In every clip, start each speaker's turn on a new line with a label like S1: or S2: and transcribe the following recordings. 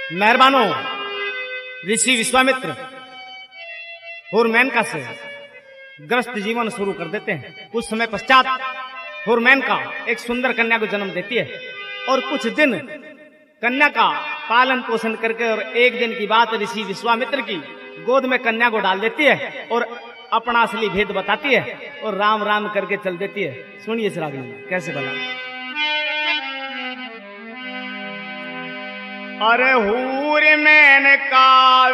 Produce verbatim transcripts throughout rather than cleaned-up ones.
S1: मेहरबानो ऋषि विश्वामित्र और मेनका से ग्रस्त जीवन शुरू कर देते हैं। कुछ समय पश्चात और मेनका एक सुंदर कन्या को जन्म देती है और कुछ दिन कन्या का पालन पोषण करके और एक दिन की बात ऋषि विश्वामित्र की गोद में कन्या को डाल देती है और अपना असली भेद बताती है और राम राम करके चल देती है। सुनिए इस राग में कैसे बना। अरे हूर मैंने का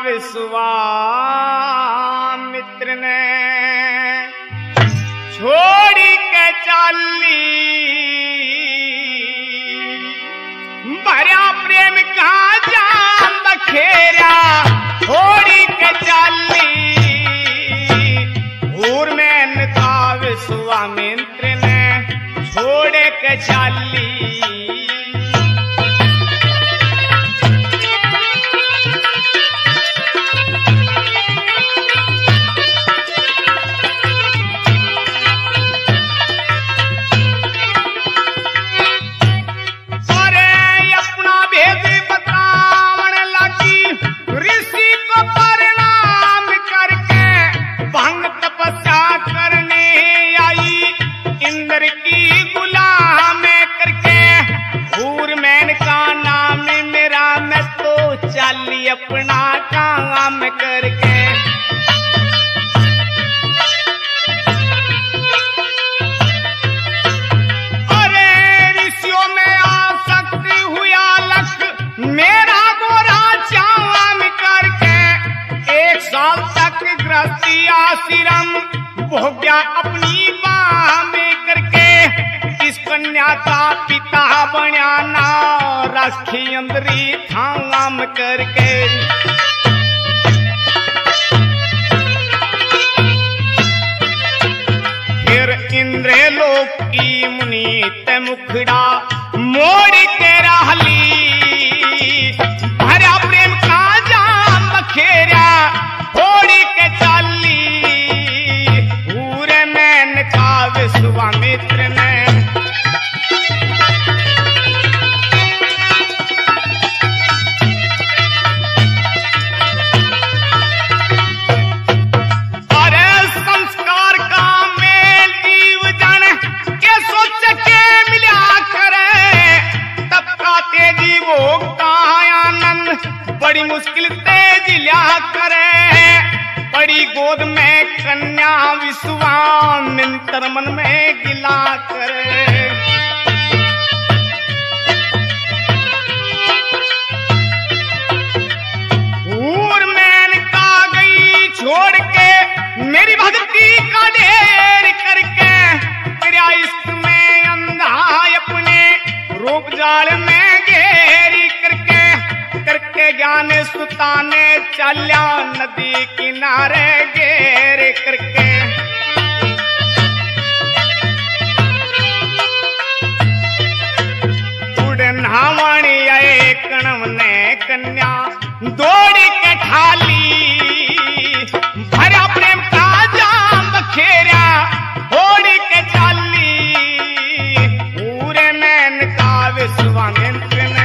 S1: विश्वामित्र ने छोड़ी के चाली भरा प्रेम का जाम बखेरा छोड़ी के चाली हूर मैंने का विश्वामित्र ने छोड़े के चाली। अपना काम करके अरे ऋषियों में आसक्त हुआ लख मेरा गोरा चाम करके एक साल तक गृहस्थी आश्रम भोग्या अपनी बाह में करके इस कन्या का पिता बन्या ना रखी अंदरी थाम करके। फिर इंद्रलोक की मुनीत मुखड़ा मोड़ के रहली भरा प्रेम का जाम बखेरा छोड़ी के चाली पूरे मैन का विश्वामित्र ने बड़ी मुश्किल तेज लिया करे बड़ी गोद में कन्या विश्वामित्र मन में गिला करे। और मेनका गई छोड़ के मेरी भक्ति का ढेर करके तेरा इश्क में अंधा अपने रूप जाल में घेरी करके करके ज्ञान सुताने चल्या नदी किनारे घेर करके। उड़न हावणी आए कणव ने कन्या दौड़ी के ठाली भरा प्रेम का जाम बखेरा दौड़ी के चाली पूरे मैन का विश्वामित्र ने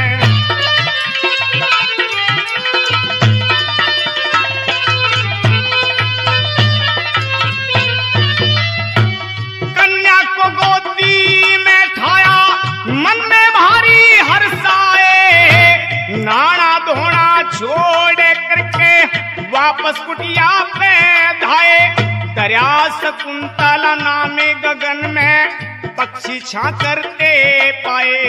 S1: नाना धोना छोड़ करके वापस कुटिया पे धाए दरिया शकुंतला नामे गगन में पक्षी छा करते पाए।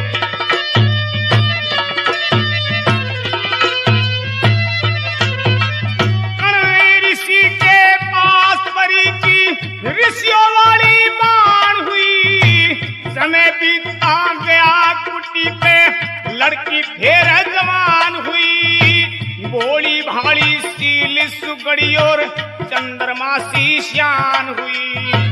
S1: ऋषि के पास परी की ऋषियों वाली बाण हुई समय बीतता गया कुटी पे लड़की फिर जवान हुई भोली भाली सील सुगड़ी और चंद्रमा सी श्यान हुई।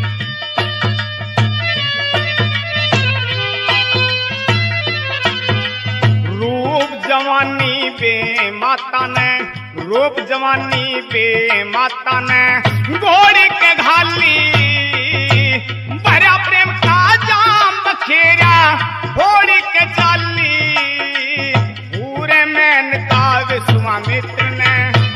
S1: रूप जवानी बे माता ने रूप जवानी बे माता ने घोड़ी के घाली भरा प्रेम का जाम बखेरा घोड़ी के चाली पूरे मैन का विश्वामित्र ने।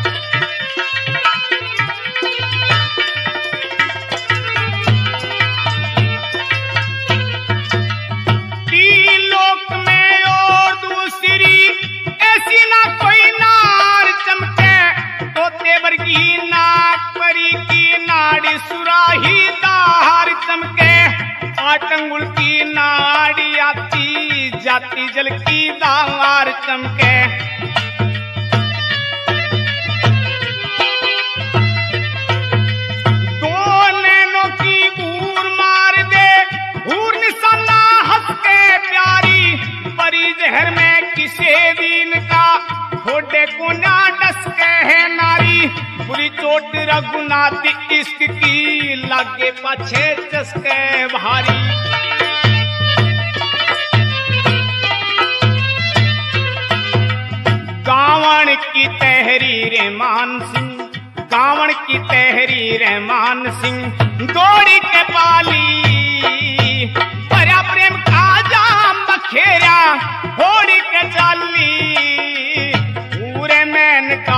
S1: त्रिलोक में और दूसरी ऐसी ना कोई नार चमके, तो तेवर की नाक परी की नाड़ी सुराही दार चमके, आठ अंगुल की नाड़ी आती जाती जल की दार चमके। दो नैनों की घूर मार दे, घूर निशाना हंस के प्यारी, परी जहर में किसे दीन का ठोडे को ना डस के है नारी। बुरी चोट रघुनाथ इश्क की लागे पाछे चसके भारी। कावण की तहरीर मान सिंह, कावण की तहरीर मान सिंह, दौड़ी के पाली भरा प्रेम का जाम बखेरा, होड़ी के चाली पूरे मैन का।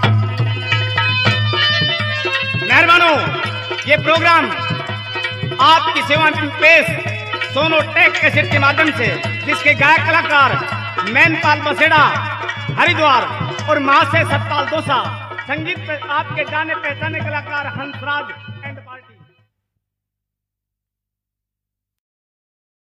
S1: मेहरबानो, ये प्रोग्राम आपकी सेवा में पेश सोनो टेक कैसेट के माध्यम से, जिसके गायक कलाकार मैनपाल बसेड़ा हरिद्वार और महाशय सतपाल दोसा, संगीत पे आपके जाने पहचाने कलाकार हंसराज